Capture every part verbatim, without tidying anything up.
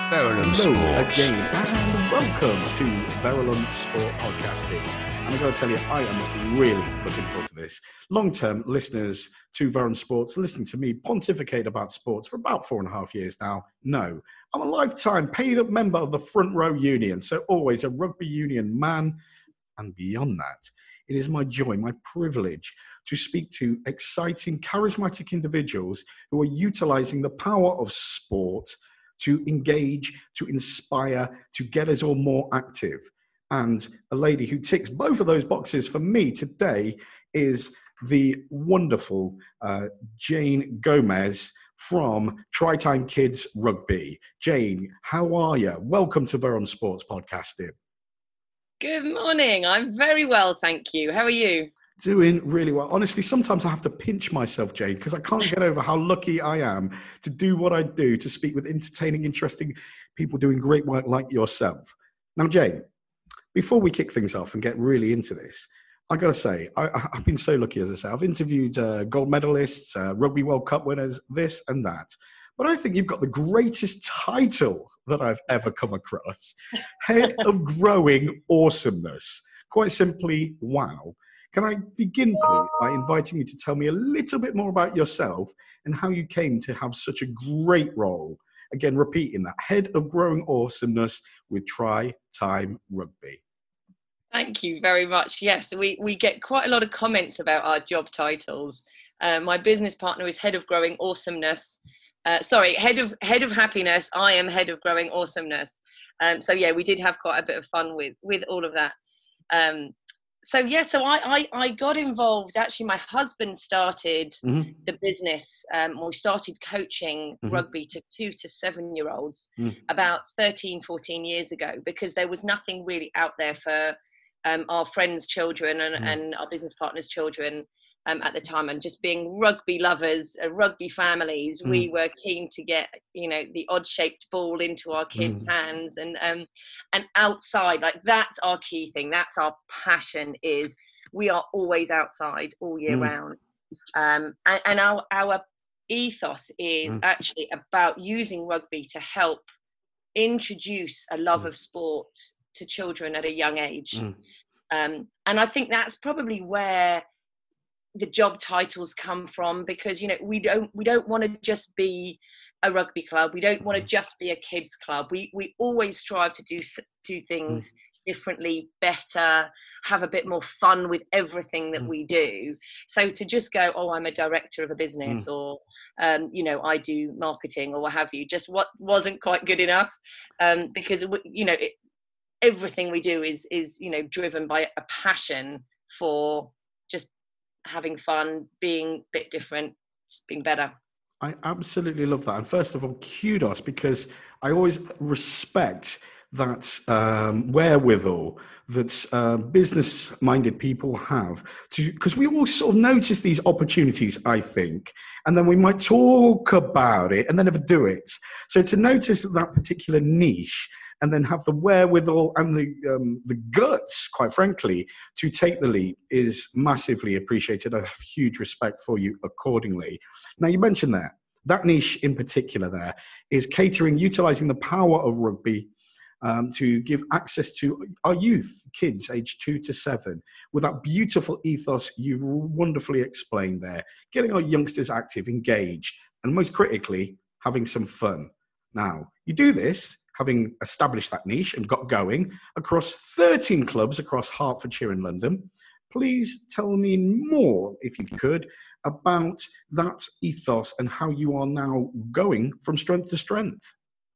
Verulam Hello Sports. again, and welcome to Verulam Sport Podcasting. And I've got to tell you, I am really looking forward to this. Long-term listeners to Verulam Sports, listening to me pontificate about sports for about four and a half years now. No, I'm a lifetime paid-up member of the Front Row Union, so always a rugby union man. And beyond that, it is my joy, my privilege to speak to exciting, charismatic individuals who are utilizing the power of sport to engage, to inspire, to get us all more active. And a lady who ticks both of those boxes for me today is the wonderful uh, Jane Gomez from Tri-Time Kids Rugby. Jane, how are you? Welcome to Verulam Sports Podcasting. Good morning. I'm very well, thank you. How are you? Doing really well. Honestly, sometimes I have to pinch myself, Jane, because I can't get over how lucky I am to do what I do, to speak with entertaining, interesting people doing great work like yourself. Now, Jane, before we kick things off and get really into this, I got to say, I, I've been so lucky, as I say. I've interviewed uh, gold medalists, uh, Rugby World Cup winners, this and that. But I think you've got the greatest title that I've ever come across. Head of Growing Awesomeness. Quite simply, wow. Can I begin, please, by inviting you to tell me a little bit more about yourself and how you came to have such a great role? Again, repeating that, Head of Growing Awesomeness with Tri-Time Rugby. Thank you very much. Yes, we, we get quite a lot of comments about our job titles. Uh, my business partner is Head of Growing Awesomeness. Uh, sorry, Head of Head of Happiness. I am Head of Growing Awesomeness. Um, so yeah, we did have quite a bit of fun with with all of that. Um, So yeah, so I, I, I got involved. Actually, my husband started Mm-hmm. the business. Um, we started coaching Mm-hmm. rugby to two to seven year olds Mm. about thirteen, fourteen years ago, because there was nothing really out there for um, our friends' children and, Mm. and our business partners' children um, at the time. And just being rugby lovers, uh, rugby families, Mm. we were keen to get, you know, the odd shaped ball into our kids' Mm. hands and um, and outside. Like, that's our key thing. That's our passion, is we are always outside all year Mm. round. Um, and, and our, our ethos is Mm. actually about using rugby to help introduce a love Mm. of sport to children at a young age. Mm. Um, and I think that's probably where the job titles come from, because, you know, we don't we don't want to just be a rugby club. We don't want to just be a kids club. We we always strive to do do things differently, better, have a bit more fun with everything that Mm. we do. So to just go, oh, I'm a director of a business, Mm. or um, you know, I do marketing or what have you, just what wasn't quite good enough, um, because you know, it, everything we do is is you know driven by a passion for just having fun, being a bit different, just being better. I absolutely love that. And first of all, kudos, because I always respect that um, wherewithal that uh, business-minded people have, to because we all sort of notice these opportunities, I think, and then we might talk about it and then never do it. So to notice that particular niche and then have the wherewithal and the um, the guts, quite frankly, to take the leap is massively appreciated. I have huge respect for you accordingly. Now, you mentioned that. That niche in particular there is catering, utilizing the power of rugby um, to give access to our youth, kids aged two to seven, with that beautiful ethos you've wonderfully explained there, getting our youngsters active, engaged, and most critically, having some fun. Now, you do this having established that niche and got going across thirteen clubs across Hertfordshire and London. Please tell me more, if you could, about that ethos and how you are now going from strength to strength.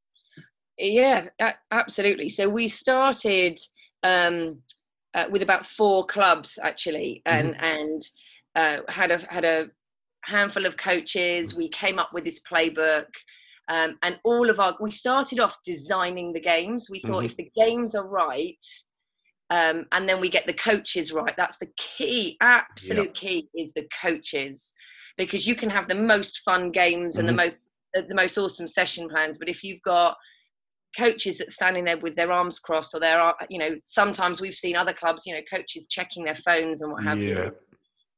Yeah, a- absolutely. So we started um, uh, with about four clubs actually, and Mm-hmm. and uh, had a had a handful of coaches. We came up with this playbook, um, and all of our we started off designing the games. We thought, Mm-hmm. if the games are right, um, and then we get the coaches right. That's the key. Absolute Yep. key is the coaches, because you can have the most fun games and Mhm. the most the most awesome session plans, but if you've got coaches that standing there with their arms crossed, or their, you know, sometimes we've seen other clubs, you know, coaches checking their phones and what have Yeah. you.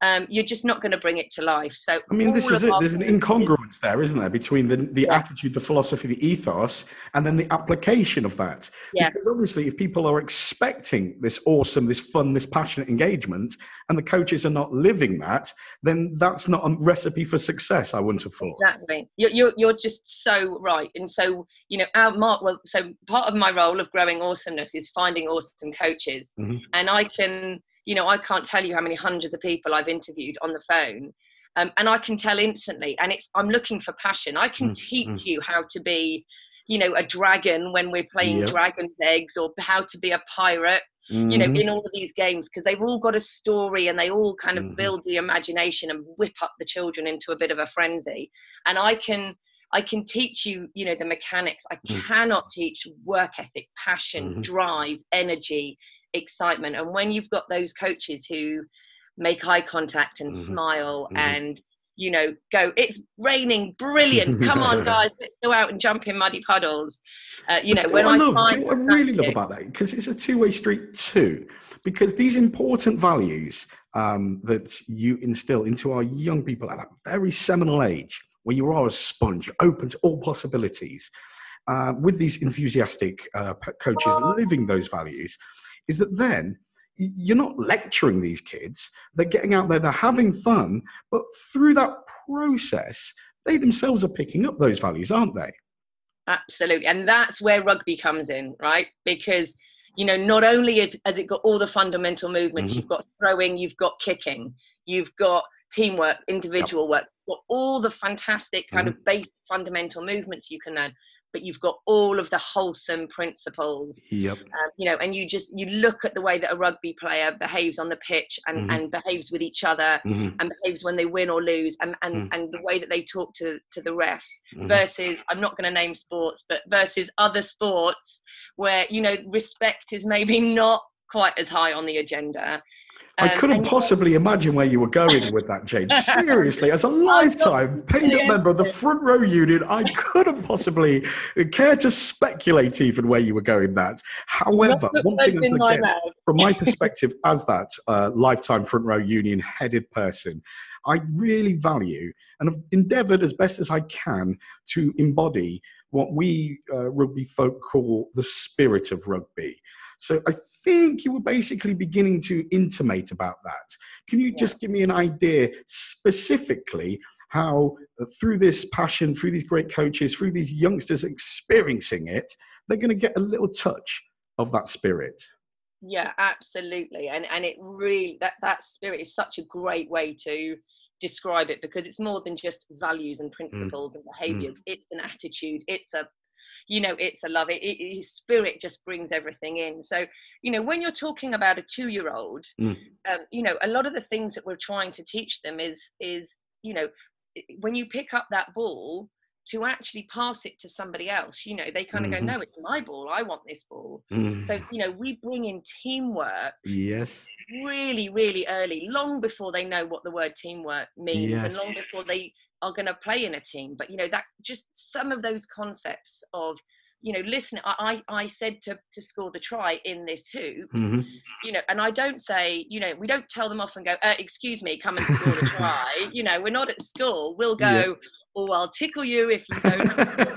um, you're just not going to bring it to life. So I mean, this is it. There's an incongruence there, isn't there, between the, the yeah. attitude, the philosophy, the ethos, and then the application of that. Yeah. Because obviously, if people are expecting this awesome, this fun, this passionate engagement, and the coaches are not living that, then that's not a recipe for success, I wouldn't have thought. Exactly. You're, you're, you're just so right. And so, you know, our Mark, well, so part of my role of growing awesomeness is finding awesome coaches. Mm-hmm. And I can, you know, I can't tell you how many hundreds of people I've interviewed on the phone. Um, and I can tell instantly, and it's, I'm looking for passion. I can mm-hmm. teach you how to be, you know, a dragon when we're playing yep. dragon's eggs, or how to be a pirate, mm-hmm. you know, in all of these games, because they've all got a story and they all kind of mm-hmm. build the imagination and whip up the children into a bit of a frenzy. And I can, I can teach you, you know, the mechanics. I mm-hmm. cannot teach work ethic, passion, mm-hmm. drive, energy, excitement. And when you've got those coaches who make eye contact and mm-hmm. smile mm-hmm. and, you know, go, it's raining, brilliant, come on guys, let's go out and jump in muddy puddles. Uh, you know, when I, I love, find what I really love about that, because it's a two-way street too, because these important values um, that you instill into our young people at that very seminal age, where you are a sponge, open to all possibilities, uh, with these enthusiastic uh, coaches living those values, is that then you're not lecturing these kids. They're getting out there, they're having fun, but through that process, they themselves are picking up those values, aren't they? Absolutely. And that's where rugby comes in, right? Because, you know, not only has it got all the fundamental movements, mm-hmm. you've got throwing, you've got kicking, you've got teamwork, individual yep. work, you've got all the fantastic kind mm-hmm. of basic fundamental movements you can learn, but you've got all of the wholesome principles. Yep. Um, you know, and you just, you look at the way that a rugby player behaves on the pitch and, mm-hmm. and behaves with each other mm-hmm. and behaves when they win or lose, and, and, mm-hmm. and the way that they talk to, to the refs mm-hmm. versus, I'm not going to name sports, but versus other sports where, you know, respect is maybe not quite as high on the agenda. I couldn't um, possibly imagine where you were going with that, Jade. Seriously, as a lifetime paid-up member of the Front Row Union, I couldn't possibly care to speculate even where you were going that. However, one thing that's, again, from my perspective as that uh, lifetime Front Row Union headed person, I really value and have endeavoured as best as I can to embody what we uh, rugby folk call the spirit of rugby. So I think you were basically beginning to intimate about that. Can you yeah. just give me an idea specifically how uh, through this passion, through these great coaches, through these youngsters experiencing it, they're going to get a little touch of that spirit? Yeah, absolutely. And and it really, that, that spirit is such a great way to describe it, because it's more than just values and principles mm. and behaviors. Mm. It's an attitude. It's a You know, it's a love. It, it, it, spirit just brings everything in. So, you know, when you're talking about a two-year-old, mm. um, you know, a lot of the things that we're trying to teach them is, is, you know, when you pick up that ball, to actually pass it to somebody else, you know, they kind of mm-hmm. go, no, it's my ball. I want this ball. Mm. So, you know, we bring in teamwork. Yes. Really, really early, long before they know what the word teamwork means, yes. and long before they are going to play in a team. But, you know, that just some of those concepts of, you know, listen, I, I said to, to score the try in this hoop, mm-hmm. you know, and I don't say, you know, we don't tell them off and go, uh, excuse me, come and score the try. You know, we're not at school. We'll go, yeah. oh, I'll tickle you if you don't.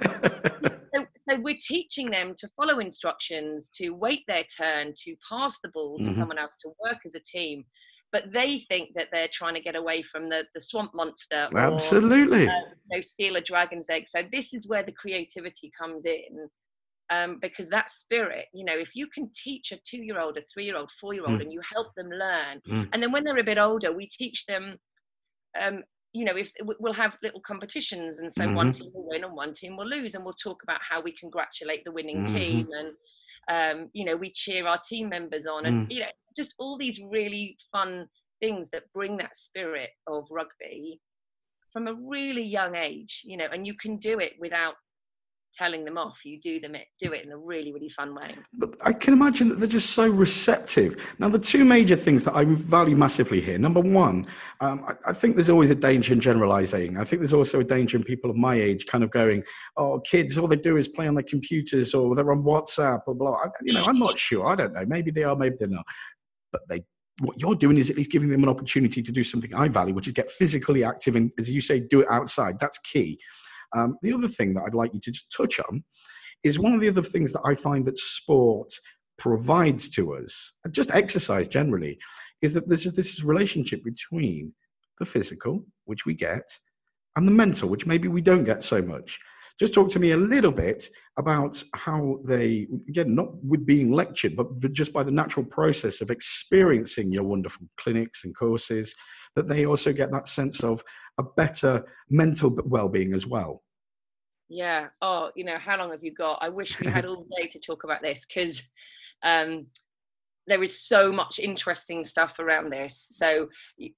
so, so we're teaching them to follow instructions, to wait their turn, to pass the ball to mm-hmm. someone else, to work as a team. But they think that they're trying to get away from the, the swamp monster. Or, absolutely. Uh, you know, steal a dragon's egg. So this is where the creativity comes in, um, because that spirit, you know, if you can teach a two-year-old, a three-year-old, four-year-old, mm. and you help them learn, mm. and then when they're a bit older, we teach them, um, you know, if we'll have little competitions, and so mm-hmm. one team will win and one team will lose, and we'll talk about how we congratulate the winning mm-hmm. team, and um, you know, we cheer our team members on, and mm. you know, just all these really fun things that bring that spirit of rugby from a really young age, you know, and you can do it without telling them off. You do them it do it in a really, really fun way. But I can imagine that they're just so receptive. Now, the two major things that I value massively here, number one, um, I, I think there's always a danger in generalizing. I think there's also a danger in people of my age kind of going, oh, kids, all they do is play on their computers, or they're on WhatsApp or blah. I, you know, I'm not sure. I don't know. Maybe they are, maybe they're not. But they what you're doing is at least giving them an opportunity to do something I value, which is get physically active and, as you say, do it outside. That's key. Um, the other thing that I'd like you to just touch on is one of the other things that I find that sport provides to us, just exercise generally, is that there's just this relationship between the physical, which we get, and the mental, which maybe we don't get so much. Just talk to me a little bit about how they, again, not with being lectured, but, but just by the natural process of experiencing your wonderful clinics and courses, that they also get that sense of a better mental well-being as well. Yeah. Oh, you know, how long have you got? I wish we had all day to talk about this, because um, there is so much interesting stuff around this. So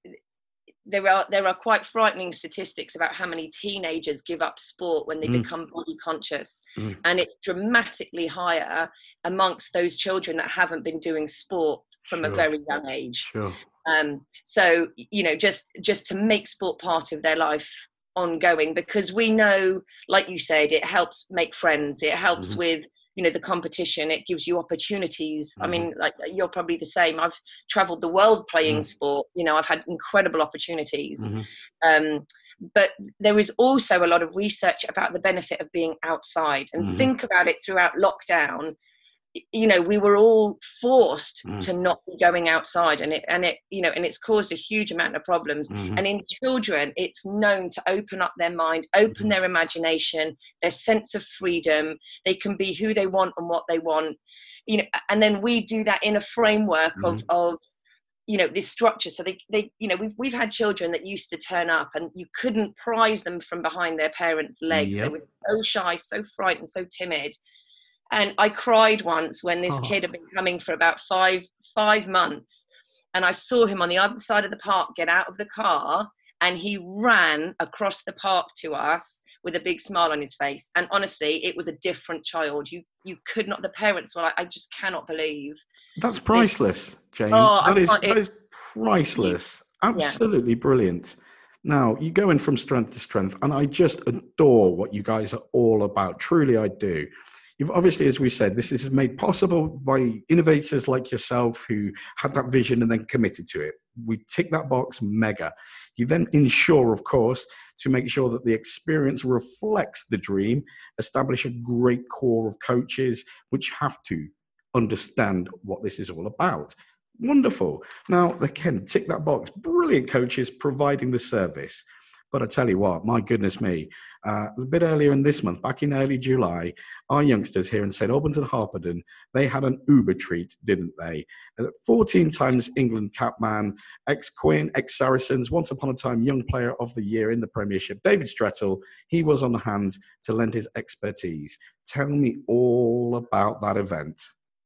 there are there are quite frightening statistics about how many teenagers give up sport when they mm. become body conscious, mm. and it's dramatically higher amongst those children that haven't been doing sport from sure. a very young age. Sure. Um, so you know, just just to make sport part of their life ongoing, because we know, like you said, it helps make friends. It helps mm. with, you know, the competition. It gives you opportunities. Mm-hmm. I mean, like, you're probably the same. I've traveled the world playing mm. sport. You know, I've had incredible opportunities. Mm-hmm. Um, but there is also a lot of research about the benefit of being outside. And mm-hmm. think about it, throughout lockdown, you know, we were all forced mm. to not be going outside, and it, and it, you know, and it's caused a huge amount of problems. Mm-hmm. And in children, it's known to open up their mind, open mm-hmm. their imagination, their sense of freedom. They can be who they want and what they want, you know, and then we do that in a framework mm-hmm. of, of, you know, this structure. So they, they, you know, we've, we've had children that used to turn up and you couldn't prise them from behind their parents' legs. Yep. They were so shy, so frightened, so timid. And I cried once when this oh. kid had been coming for about five five months, and I saw him on the other side of the park get out of the car, and he ran across the park to us with a big smile on his face. And honestly, it was a different child. You you could not. The parents were like, I just cannot believe. That's priceless, this. Jane. Oh, that is that is priceless. You, Absolutely yeah. brilliant. Now, you go in from strength to strength, and I just adore what you guys are all about. Truly, I do. You've obviously, as we said, this is made possible by innovators like yourself who had that vision and then committed to it. We tick that box, mega. You then ensure, of course, to make sure that the experience reflects the dream, establish a great core of coaches which have to understand what this is all about. Wonderful. Now, again, tick that box. Brilliant coaches providing the service. But I tell you what, my goodness me, uh, a bit earlier in this month, back in early July, our youngsters here in Saint Albans and Harpenden, they had an uber treat, didn't they? Uh, fourteen times England capman, ex-Quinn, ex-Saracens, once upon a time young player of the year in the Premiership, David Strettle, he was on hand to lend his expertise. Tell me all about that event.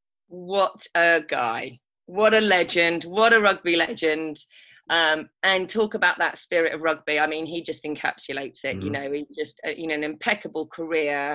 What a guy. What a legend. What a rugby legend. Um, and talk about that spirit of rugby. I mean, he just encapsulates it. Mm-hmm. You know, he just, uh, you know, an impeccable career,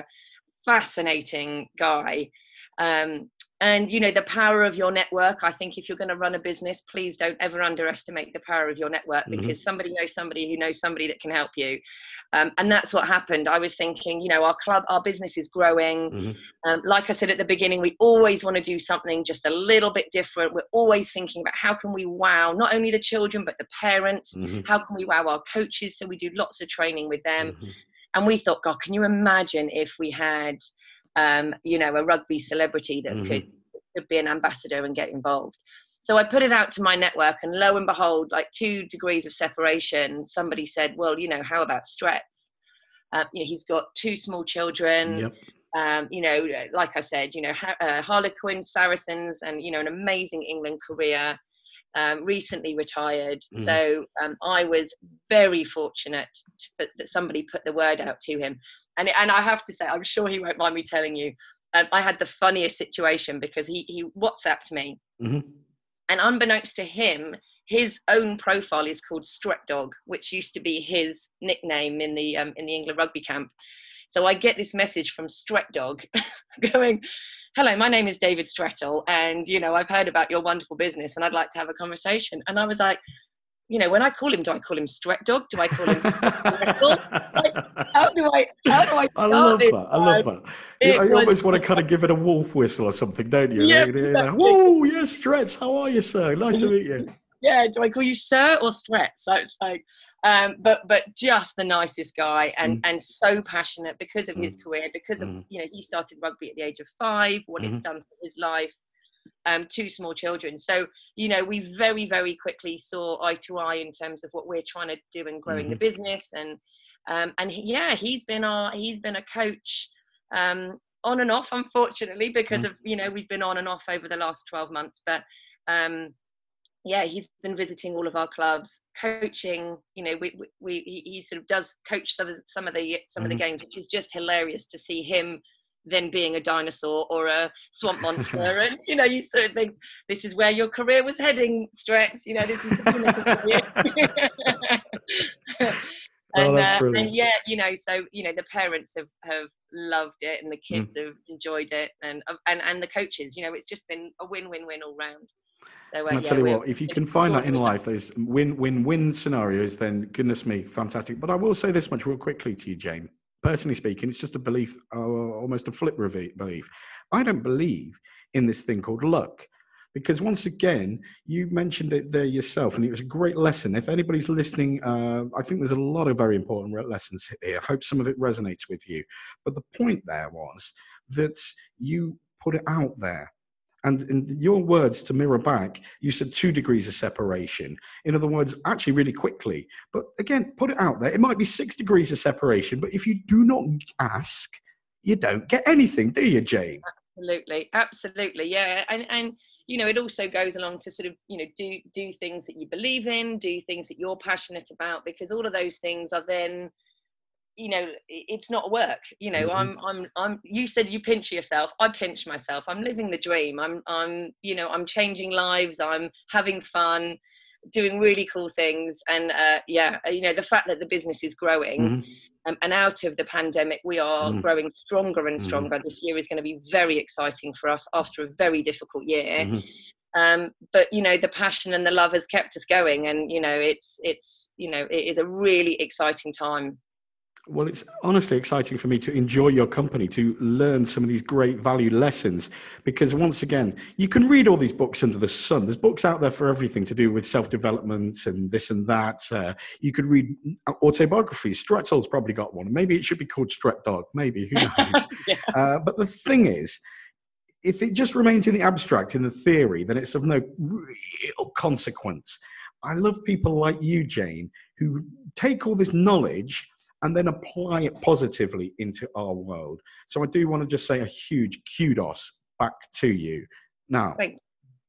fascinating guy. Um, and, you know, the power of your network. I think if you're going to run a business, please don't ever underestimate the power of your network, because mm-hmm. somebody knows somebody who knows somebody that can help you. Um, and that's what happened. I was thinking, you know, our club, our business is growing. Mm-hmm. Um, like I said at the beginning, we always want to do something just a little bit different. We're always thinking about how can we wow not only the children, but the parents. Mm-hmm. How can we wow our coaches? So we do lots of training with them. Mm-hmm. And we thought, God, can you imagine if we had, um, you know, a rugby celebrity that mm-hmm. could, could be an ambassador and get involved? So I put it out to my network, and lo and behold, like two degrees of separation, somebody said, well, you know, how about Stretz? Uh, you know, he's got two small children. Yep. Um, you know, like I said, you know, uh, Harlequin, Saracens, and, you know, an amazing England career, um, recently retired. Mm. So um, I was very fortunate to, that somebody put the word out to him. And, and I have to say, I'm sure he won't mind me telling you, um, I had the funniest situation, because he, he WhatsApped me. Mm-hmm. And unbeknownst to him, his own profile is called Stret Dog, which used to be his nickname in the um, in the England rugby camp. So I get this message from Stret Dog going, hello, my name is David Strettle, and, you know, I've heard about your wonderful business and I'd like to have a conversation. And I was like, you know, when I call him, do I call him Stretch Dog? Do I call him like, how do I how do I start I love this? that. I love that. You, you almost want to kind of give it a wolf whistle or something, don't you? Yeah, Like, exactly. Whoa, yes, Stretch. How are you, sir? Nice to meet you. Yeah, do I call you sir or Stretch? So it's like, um, but but just the nicest guy, and Mm. and so passionate because of Mm. his career, because of Mm. you know he started rugby at the age of five, what Mm-hmm. it's done for his life. Um, two small children. So, you know, we very, very quickly saw eye to eye in terms of what we're trying to do in growing Mm-hmm. the business. And, um, and he, yeah, he's been our, he's been a coach, um, on and off, unfortunately, because Mm-hmm. of, you know, we've been on and off over the last twelve months, but, um, yeah, he's been visiting all of our clubs, coaching, you know, we, we, we he, he sort of does coach some of, some of the, some Mm-hmm. of the games, which is just hilarious to see him than being a dinosaur or a swamp monster. And, you know, you sort of think, this is where your career was heading, Stretch. You know, this is the pinnacle for you. Oh, and, that's uh, brilliant. and yeah, you know, so, you know, the parents have, have loved it, and the kids Mm. have enjoyed it, and, and, and the coaches, you know, it's just been a win-win-win all round. So, uh, And I yeah, tell you what, if you can find that in extraordinary. life, those win-win-win scenarios, then goodness me, fantastic. But I will say this much real quickly to you, Jane. Personally speaking, it's just a belief, uh, almost a flip belief. I don't believe in this thing called luck, because once again, you mentioned it there yourself, and it was a great lesson. If anybody's listening, uh, I think there's a lot of very important lessons here. I hope some of it resonates with you. But the point there was that you put it out there. And in your words to mirror back, you said two degrees of separation. In other words, actually really quickly. But again, put it out there. It might be six degrees of separation, but if you do not ask, you don't get anything, do you, Jane? Absolutely. Absolutely. Yeah. And, and, you know, it also goes along to sort of, you know, do, do things that you believe in, do things that you're passionate about, because all of those things are then, you know, it's not work. You know, Mm-hmm. I'm, I'm, I'm, you said you pinch yourself. I pinch myself. I'm living the dream. I'm, I'm, you know, I'm changing lives. I'm having fun, doing really cool things. And, uh, yeah, you know, the fact that the business is growing, Mm-hmm. um, and out of the pandemic, we are Mm-hmm. growing stronger and Mm-hmm. stronger. This year is going to be very exciting for us after a very difficult year. Mm-hmm. Um, but, you know, the passion and the love has kept us going. And, you know, it's, it's, you know, it is a really exciting time. Well, it's honestly exciting for me to enjoy your company, to learn some of these great value lessons, because once again, you can read all these books under the sun. There's books out there for everything to do with self-development and this and that. Uh, you could read autobiographies. Stretzel's probably got one. Maybe it should be called Stret Dog. Maybe, who knows? Yeah. uh, but the thing is, if it just remains in the abstract, in the theory, then it's of no real consequence. I love people like you, Jane, who take all this knowledge and then apply it positively into our world. So I do want to just say a huge kudos back to you. Now, Thanks.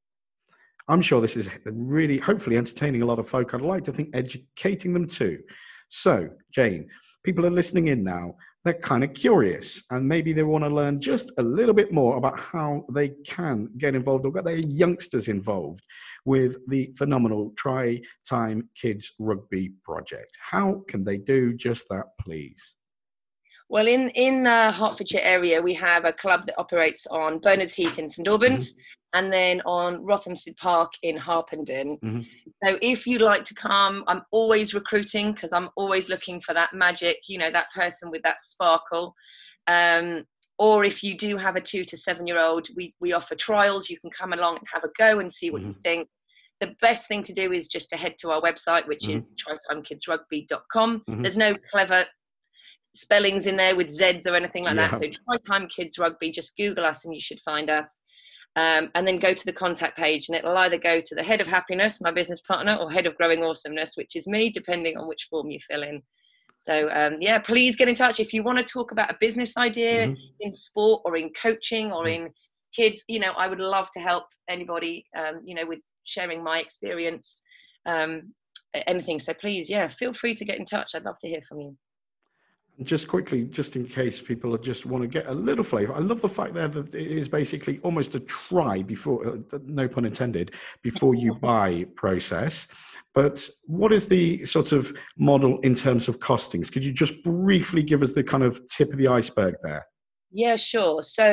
I'm sure this is really, hopefully entertaining a lot of folk. I'd like to think educating them too. So, Jane, people are listening in now. They're kind of curious, and maybe they want to learn just a little bit more about how they can get involved or get their youngsters involved with the phenomenal Try Time Kids Rugby project. How can they do just that, please? Well, in in the Hertfordshire area, we have a club that operates on Bernards Heath in St Albans, mm-hmm. and then on Rothamsted Park in Harpenden. Mm-hmm. So if you'd like to come, I'm always recruiting, because I'm always looking for that magic, you know, that person with that sparkle. Um, or if you do have a two to seven year old, we, we offer trials. You can come along and have a go and see what mm-hmm. you think. The best thing to do is just to head to our website, which mm-hmm. is try time kids rugby dot com. Mm-hmm. There's no clever spellings in there with Z's or anything like yeah. that. So Try Time Kids Rugby, just Google us and you should find us. Um, and then go to the contact page, and it'll either go to the head of happiness, my business partner, or head of growing awesomeness, which is me, depending on which form you fill in. So um, yeah, please get in touch if you want to talk about a business idea mm-hmm. in sport or in coaching or mm-hmm. in kids. You know, I would love to help anybody, um, you know, with sharing my experience, um, anything. So please, yeah, feel free to get in touch. I'd love to hear from you. Just quickly, just in case people just want to get a little flavour, I love the fact there that it is basically almost a try before, uh, no pun intended, before you buy process. But what is the sort of model in terms of costings? Could you just briefly give us the kind of tip of the iceberg there? Yeah, sure. So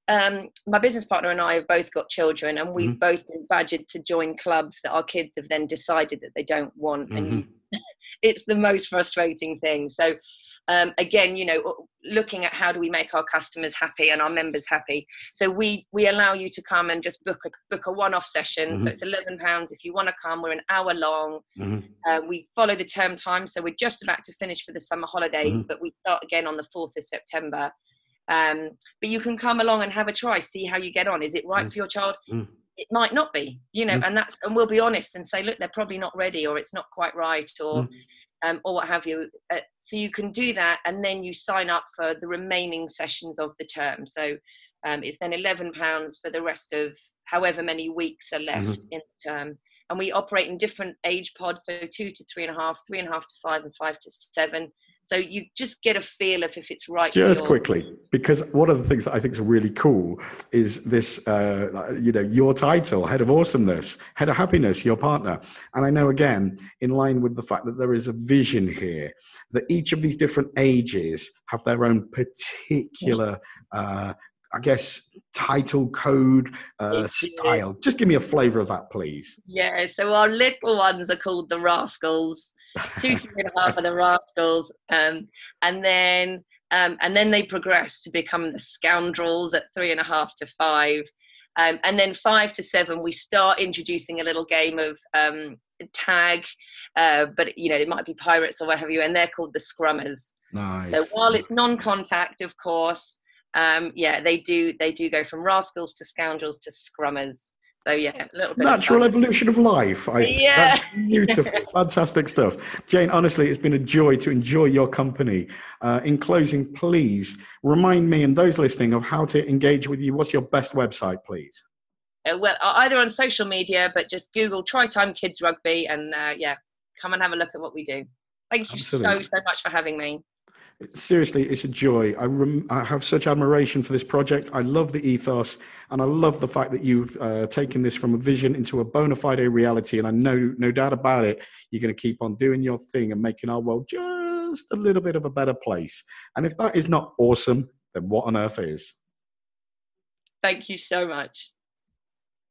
um, my business partner and I have both got children, and we've mm-hmm. both been badgered to join clubs that our kids have then decided that they don't want. Mm-hmm. And you, it's the most frustrating thing. So um, again, you know, looking at how do we make our customers happy and our members happy. So we we allow you to come and just book a book a one-off session. Mm-hmm. So it's eleven pounds if you want to come. We're an hour long. Mm-hmm. Uh, we follow the term time, so we're just about to finish for the summer holidays, mm-hmm. but we start again on the fourth of September. Um, but you can come along and have a try, see how you get on. Is it right mm-hmm. for your child? Mm-hmm. It might not be, you know, mm-hmm. and that's and we'll be honest and say, look, they're probably not ready, or it's not quite right, or. Mm-hmm. Um, or what have you. Uh, so you can do that, and then you sign up for the remaining sessions of the term. So um, it's then eleven pounds for the rest of however many weeks are left mm-hmm. in the term. And we operate in different age pods, so two to three and a half, three and a half to five, and five to seven. So you just get a feel of if it's right. Just for your... quickly, because one of the things that I think is really cool is this, uh, you know, your title, Head of Awesomeness, Head of Happiness, your partner. And I know, again, in line with the fact that there is a vision here, that each of these different ages have their own particular, uh, I guess, title, code, uh, style. Just give me a flavour of that, please. Yeah, so our little ones are called the Rascals. Two, three and a half of the Rascals, um, and then um, and then they progress to become the Scoundrels at three and a half to five, um, and then five to seven we start introducing a little game of um, tag, uh, but you know it might be pirates or what have you, and they're called the Scrummers. Nice. So while it's non-contact, of course, um, yeah, they do they do go from Rascals to Scoundrels to Scrummers. So yeah, a little bit natural evolution of life. I yeah. That's beautiful, fantastic stuff. Jane, honestly, it's been a joy to enjoy your company. Uh, in closing, please remind me and those listening of how to engage with you. What's your best website, please? Uh, well, either on social media, but just Google Try Time Kids Rugby, and uh, yeah, come and have a look at what we do. Thank you Absolutely. so so much for having me. Seriously, it's a joy. I, rem- I have such admiration for this project. I love the ethos, and I love the fact that you've uh, taken this from a vision into a bona fide reality. And I know, no doubt about it, you're going to keep on doing your thing and making our world just a little bit of a better place. And if that is not awesome, then what on earth is? Thank you so much.